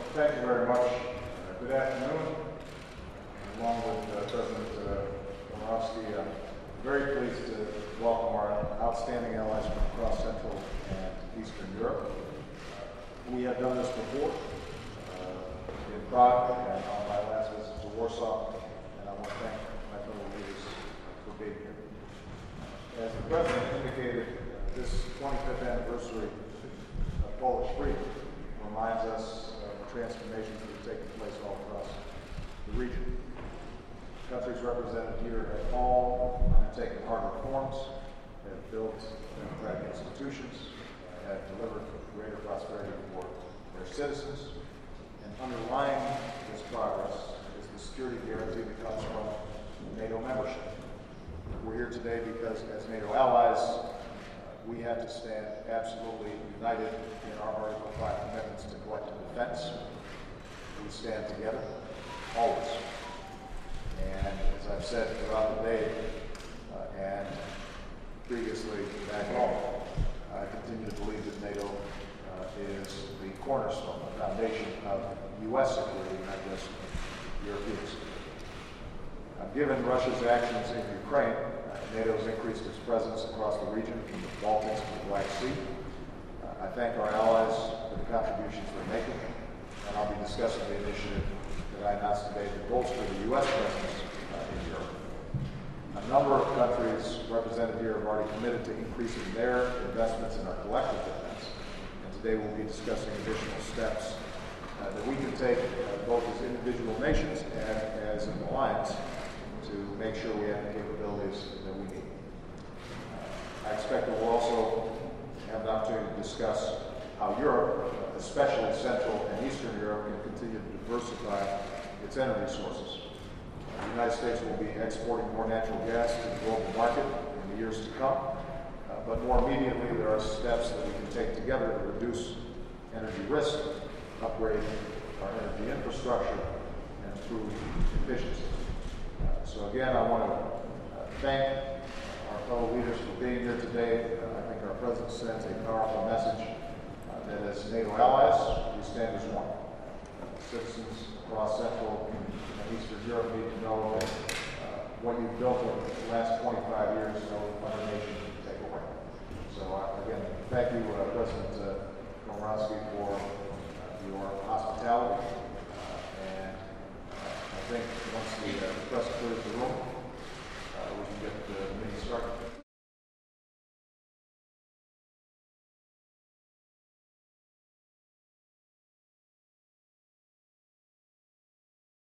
Thank you very much. Good afternoon. Along with President Komorowski, I'm very pleased to welcome our outstanding allies from across Central and Eastern Europe. We have done this before in Prague and on my last visit to Warsaw, and I want to thank my fellow leaders for being here. As the President indicated, this 25th anniversary of Polish freedom reminds us of the transformations that have taken place all across the region. Countries represented here have all undertaken hard reforms, have built democratic institutions, have delivered greater prosperity for their citizens, and underlying this progress is the security guarantee that comes from NATO membership. We're here today because as NATO allies, we have to stand absolutely united in our Article 5 commitments to collective defense. We stand together, always. And as I've said throughout the day and previously back home, I continue to believe that NATO is the cornerstone, the foundation of U.S. security, not just European security. Given Russia's actions in Ukraine, NATO has increased its presence across the region from the Baltics to the Black Sea. I thank our allies for the contributions they're making, and I'll be discussing the initiative that I announced today to bolster the U.S. presence in Europe. A number of countries represented here have already committed to increasing their investments in our collective defense, and today we'll be discussing additional steps that we can take both as individual nations and as an alliance to make sure we have the capabilities that we need. I expect that we'll also have the opportunity to discuss how Europe, especially Central and Eastern Europe, can continue to diversify its energy sources. The United States will be exporting more natural gas to the global market in the years to come, but more immediately there are steps that we can take together to reduce energy risk, upgrade our energy infrastructure, and improve efficiency. So again, I want to thank our fellow leaders for being here today. I think our President sends a powerful message that as NATO allies, we stand as one. Citizens across Central and Eastern Europe need to know that what you've built over the last 25 years, no other nation can take away. So again, thank you, President Komorowski, for